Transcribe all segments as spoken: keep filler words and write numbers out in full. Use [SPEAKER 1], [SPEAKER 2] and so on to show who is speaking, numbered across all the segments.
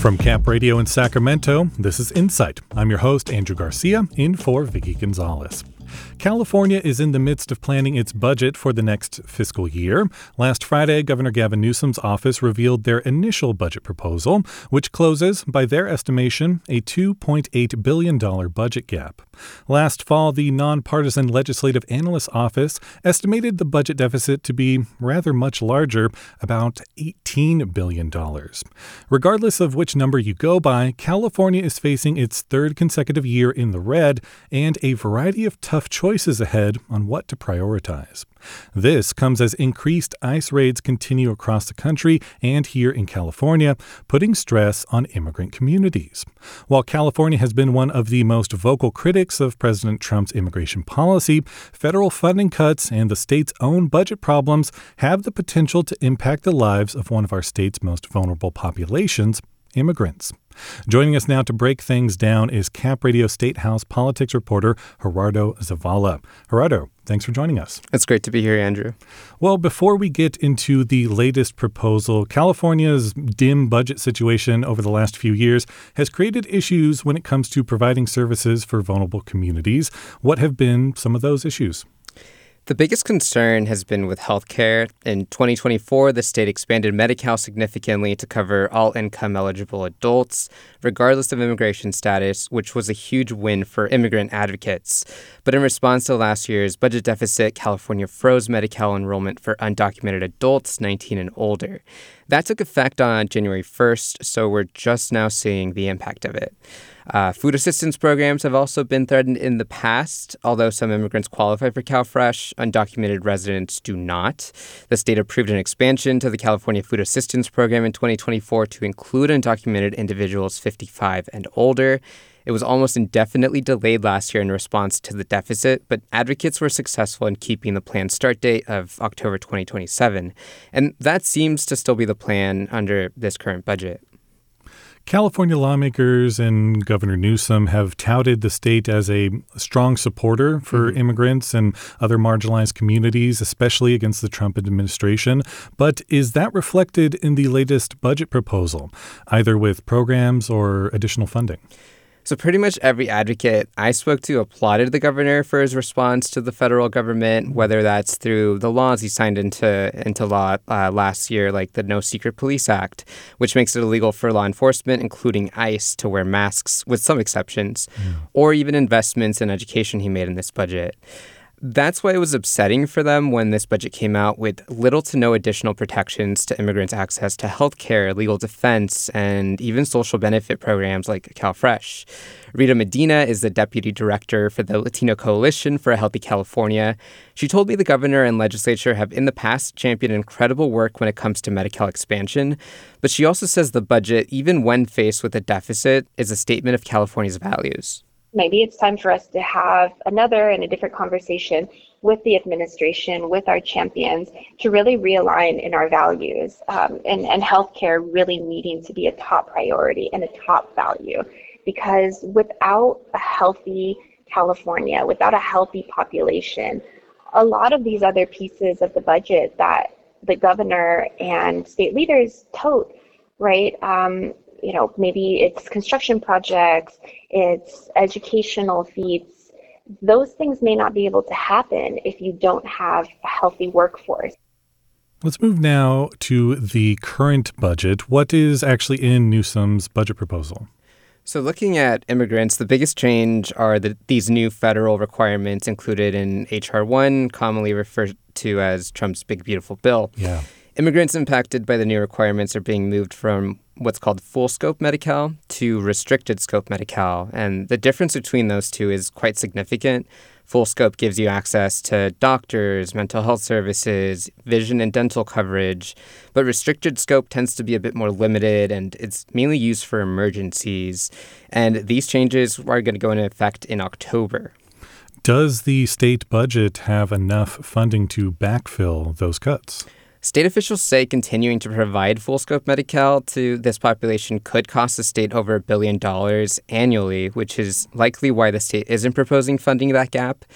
[SPEAKER 1] From Camp Radio in Sacramento, this is Insight. I'm your host, Andrew Garcia, in for Vicky Gonzalez. California is in the midst of planning its budget for the next fiscal year. Last Friday, Governor Gavin Newsom's office revealed their initial budget proposal, which closes, by their estimation, a two point eight billion dollars budget gap. Last fall, the nonpartisan Legislative Analyst Office estimated the budget deficit to be rather much larger, about eighteen billion dollars. Regardless of which number you go by, California is facing its third consecutive year in the red and a variety of tough choices ahead on what to prioritize. This comes as increased ICE raids continue across the country and here in California, putting stress on immigrant communities. While California has been one of the most vocal critics of President Trump's immigration policy, federal funding cuts and the state's own budget problems have the potential to impact the lives of one of our state's most vulnerable populations, immigrants. Joining us now to break things down is Camp Radio State House politics reporter Gerardo Zavala. Gerardo, thanks for joining us.
[SPEAKER 2] It's great to be here, Andrew.
[SPEAKER 1] Well, before we get into the latest proposal, California's dim budget situation over the last few years has created issues when it comes to providing services for vulnerable communities. What have been some of those issues?
[SPEAKER 2] The biggest concern has been with healthcare. In twenty twenty-four, the state expanded Medi-Cal significantly to cover all income-eligible adults, regardless of immigration status, which was a huge win for immigrant advocates. But in response to last year's budget deficit, California froze Medi-Cal enrollment for undocumented adults nineteen and older. That took effect on January first, so we're just now seeing the impact of it. Uh, food assistance programs have also been threatened in the past. Although some immigrants qualify for CalFresh, undocumented residents do not. The state approved an expansion to the California Food Assistance Program in twenty twenty-four to include undocumented individuals fifty-five and older. It was almost indefinitely delayed last year in response to the deficit, but advocates were successful in keeping the planned start date of October twenty twenty-seven. And that seems to still be the plan under this current budget.
[SPEAKER 1] California lawmakers and Governor Newsom have touted the state as a strong supporter for mm-hmm. immigrants and other marginalized communities, especially against the Trump administration. But is that reflected in the latest budget proposal, either with programs or additional funding?
[SPEAKER 2] So pretty much every advocate I spoke to applauded the governor for his response to the federal government, whether that's through the laws he signed into into law uh, last year, like the No Secret Police Act, which makes it illegal for law enforcement, including ICE, to wear masks, with some exceptions, yeah. or even investments in education he made in this budget. That's why it was upsetting for them when this budget came out with little to no additional protections to immigrants' access to health care, legal defense, and even social benefit programs like CalFresh. Rita Medina is the deputy director for the Latino Coalition for a Healthy California. She told me the governor and legislature have in the past championed incredible work when it comes to Medi-Cal expansion, but she also says the budget, even when faced with a deficit, is a statement of California's values.
[SPEAKER 3] Maybe it's time for us to have another and a different conversation with the administration, with our champions, to really realign in our values, um, and, and healthcare really needing to be a top priority and a top value. Because without a healthy California, without a healthy population, a lot of these other pieces of the budget that the governor and state leaders tote, right? Um, you know, maybe it's construction projects, it's educational feats. Those things may not be able to happen if you don't have a healthy workforce.
[SPEAKER 1] Let's move now to the current budget. What is actually in Newsom's budget proposal?
[SPEAKER 2] So looking at immigrants, the biggest change are the, these new federal requirements included in H R one, commonly referred to as Trump's Big Beautiful Bill.
[SPEAKER 1] Yeah.
[SPEAKER 2] Immigrants impacted by the new requirements are being moved from what's called full scope Medi-Cal to restricted scope Medi-Cal. And the difference between those two is quite significant. Full scope gives you access to doctors, mental health services, vision and dental coverage. But restricted scope tends to be a bit more limited, and it's mainly used for emergencies. And these changes are going to go into effect in October.
[SPEAKER 1] Does the state budget have enough funding to backfill those cuts?
[SPEAKER 2] State officials say continuing to provide full-scope Medi-Cal to this population could cost the state over a billion dollars annually, which is likely why the state isn't proposing funding that gap.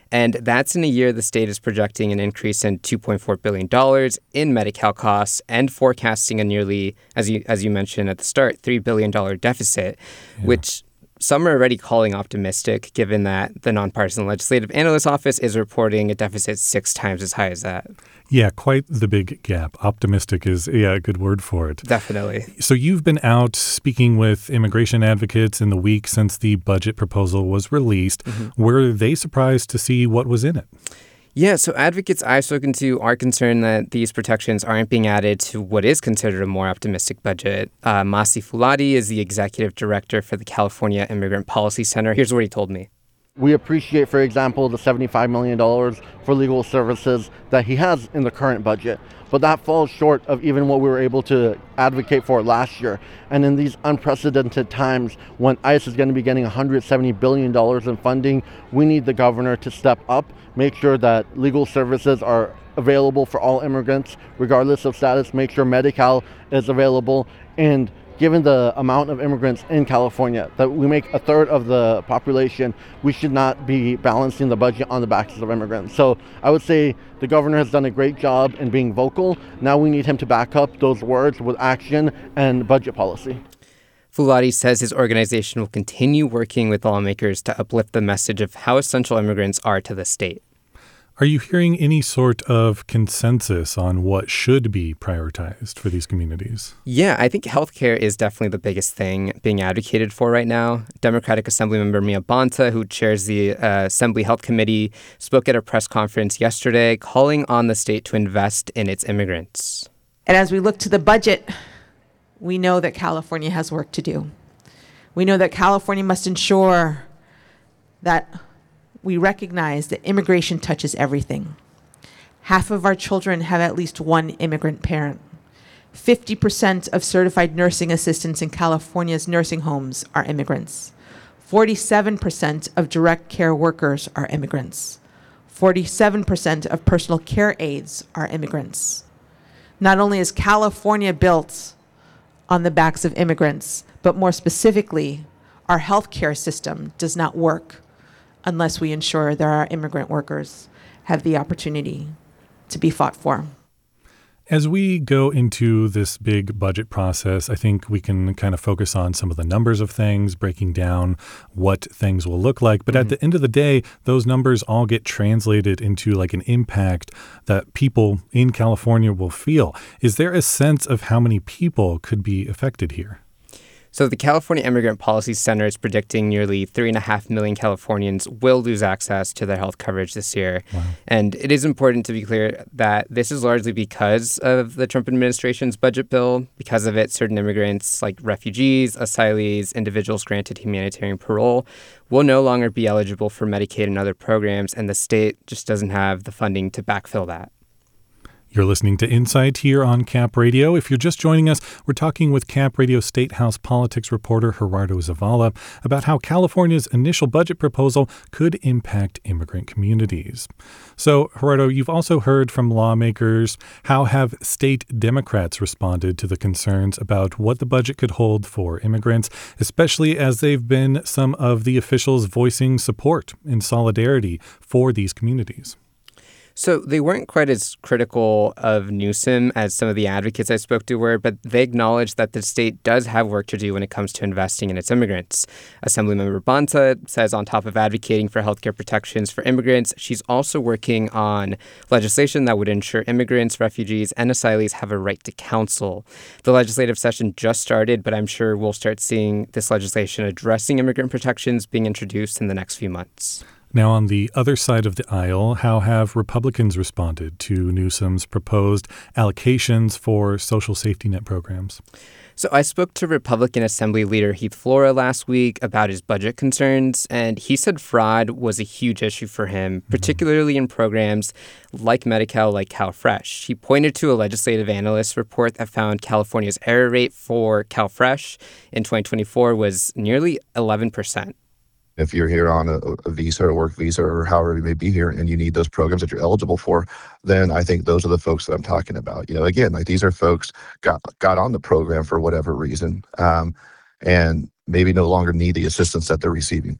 [SPEAKER 2] And that's in a year the state is projecting an increase in two point four billion dollars in Medi-Cal costs and forecasting a nearly, as you as you mentioned at the start, three billion dollars deficit, yeah. which some are already calling optimistic, given that the Nonpartisan Legislative Analyst Office is reporting a deficit six times as high as that.
[SPEAKER 1] Yeah, quite the big gap. Optimistic is, yeah, a good word for it.
[SPEAKER 2] Definitely.
[SPEAKER 1] So you've been out speaking with immigration advocates in the week since the budget proposal was released. Mm-hmm. Were they surprised to see what was in it?
[SPEAKER 2] Yeah, so advocates I've spoken to are concerned that these protections aren't being added to what is considered a more optimistic budget. Uh, Masi Fouladi is the executive director for the California Immigrant Policy Center. Here's what he told me.
[SPEAKER 4] We appreciate, for example, the seventy-five million dollars for legal services that he has in the current budget, but that falls short of even what we were able to advocate for last year. And in these unprecedented times, when ICE is going to be getting one hundred seventy billion dollars in funding, we need the governor to step up, make sure that legal services are available for all immigrants, regardless of status, make sure Medi-Cal is available, and given the amount of immigrants in California, that we make a third of the population, we should not be balancing the budget on the backs of immigrants. So I would say the governor has done a great job in being vocal. Now we need him to back up those words with action and budget policy.
[SPEAKER 2] Fouladi says his organization will continue working with lawmakers to uplift the message of how essential immigrants are to the state.
[SPEAKER 1] Are you hearing any sort of consensus on what should be prioritized for these communities?
[SPEAKER 2] Yeah, I think healthcare is definitely the biggest thing being advocated for right now. Democratic Assemblymember Mia Bonta, who chairs the uh, Assembly Health Committee, spoke at a press conference yesterday calling on the state to invest in its immigrants.
[SPEAKER 5] And as we look to the budget, we know that California has work to do. We know that California must ensure that we recognize that immigration touches everything. Half of our children have at least one immigrant parent. fifty percent of certified nursing assistants in California's nursing homes are immigrants. forty-seven percent of direct care workers are immigrants. forty-seven percent of personal care aides are immigrants. Not only is California built on the backs of immigrants, but more specifically, our healthcare system does not work unless we ensure that our immigrant workers have the opportunity to be fought for.
[SPEAKER 1] As we go into this big budget process, I think we can kind of focus on some of the numbers of things, breaking down what things will look like. But mm-hmm. at the end of the day, those numbers all get translated into like an impact that people in California will feel. Is there a sense of how many people could be affected here?
[SPEAKER 2] So the California Immigrant Policy Center is predicting nearly three and a half million Californians will lose access to their health coverage this year. Wow. And it is important to be clear that this is largely because of the Trump administration's budget bill. Because of it, certain immigrants like refugees, asylees, individuals granted humanitarian parole will no longer be eligible for Medicaid and other programs, and the state just doesn't have the funding to backfill that.
[SPEAKER 1] You're listening to Insight here on Cap Radio. If you're just joining us, we're talking with Cap Radio State House politics reporter Gerardo Zavala about how California's initial budget proposal could impact immigrant communities. So, Gerardo, you've also heard from lawmakers. How have state Democrats responded to the concerns about what the budget could hold for immigrants, especially as they've been some of the officials voicing support and solidarity for these communities?
[SPEAKER 2] So they weren't quite as critical of Newsom as some of the advocates I spoke to were, but they acknowledged that the state does have work to do when it comes to investing in its immigrants. Assemblymember Bonta says on top of advocating for healthcare protections for immigrants, she's also working on legislation that would ensure immigrants, refugees, and asylees have a right to counsel. The legislative session just started, but I'm sure we'll start seeing this legislation addressing immigrant protections being introduced in the next few months.
[SPEAKER 1] Now, on the other side of the aisle, how have Republicans responded to Newsom's proposed allocations for social safety net programs?
[SPEAKER 2] So I spoke to Republican Assembly Leader Heath Flora last week about his budget concerns, and he said fraud was a huge issue for him, particularly in programs like Medi-Cal, like CalFresh. He pointed to a legislative analyst report that found California's error rate for CalFresh in twenty twenty-four was nearly eleven percent.
[SPEAKER 6] If you're here on a, a visa or work visa or however you may be here and you need those programs that you're eligible for, then I think those are the folks that I'm talking about. You know, again, like these are folks got got on the program for whatever reason um, and maybe no longer need the assistance that they're receiving.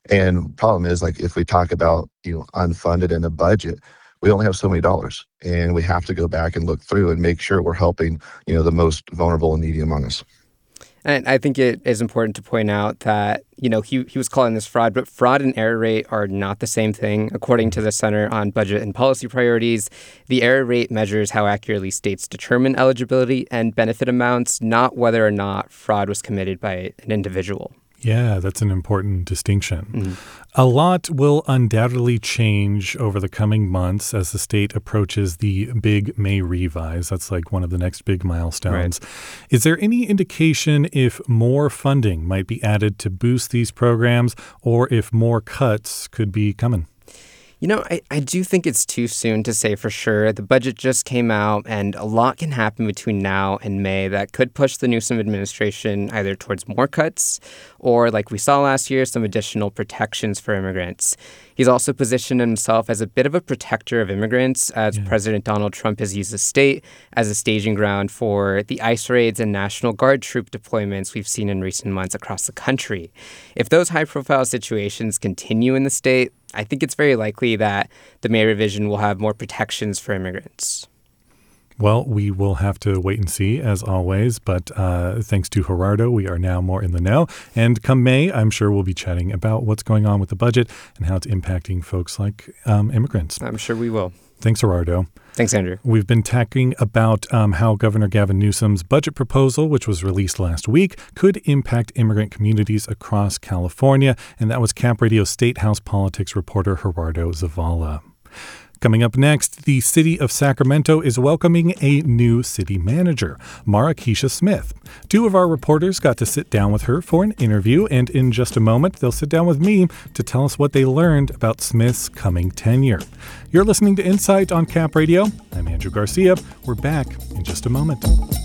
[SPEAKER 6] And problem is, like, if we talk about, you know, unfunded in a budget, we only have so many dollars, and we have to go back and look through and make sure we're helping, you know, the most vulnerable and needy among us.
[SPEAKER 2] And I think it is important to point out that, you know, he, he was calling this fraud, but fraud and error rate are not the same thing. According to the Center on Budget and Policy Priorities, the error rate measures how accurately states determine eligibility and benefit amounts, not whether or not fraud was committed by an individual.
[SPEAKER 1] Yeah, that's an important distinction.
[SPEAKER 2] Mm-hmm.
[SPEAKER 1] A lot will undoubtedly change over the coming months as the state approaches the big May revise. That's like one of the next big milestones.
[SPEAKER 2] Right.
[SPEAKER 1] Is there any indication if more funding might be added to boost these programs, or if more cuts could be coming?
[SPEAKER 2] You know, I, I do think it's too soon to say for sure. The budget just came out, and a lot can happen between now and May that could push the Newsom administration either towards more cuts or, like we saw last year, some additional protections for immigrants. He's also positioned himself as a bit of a protector of immigrants, as yeah. President Donald Trump has used the state as a staging ground for the ICE raids and National Guard troop deployments we've seen in recent months across the country. If those high-profile situations continue in the state, I think it's very likely that the May revision will have more protections for immigrants.
[SPEAKER 1] Well, we will have to wait and see, as always. But uh, thanks to Gerardo, we are now more in the know. And come May, I'm sure we'll be chatting about what's going on with the budget and how it's impacting folks like um, immigrants.
[SPEAKER 2] I'm sure we will.
[SPEAKER 1] Thanks, Gerardo.
[SPEAKER 2] Thanks, Andrew.
[SPEAKER 1] We've been talking about um, how Governor Gavin Newsom's budget proposal, which was released last week, could impact immigrant communities across California. And that was Cap Radio State House politics reporter Gerardo Zavala. Coming up next, the city of Sacramento is welcoming a new city manager, Mara Keisha Smith. Two of our reporters got to sit down with her for an interview, and in just a moment, they'll sit down with me to tell us what they learned about Smith's coming tenure. You're listening to Insight on Cap Radio. I'm Andrew Garcia. We're back in just a moment.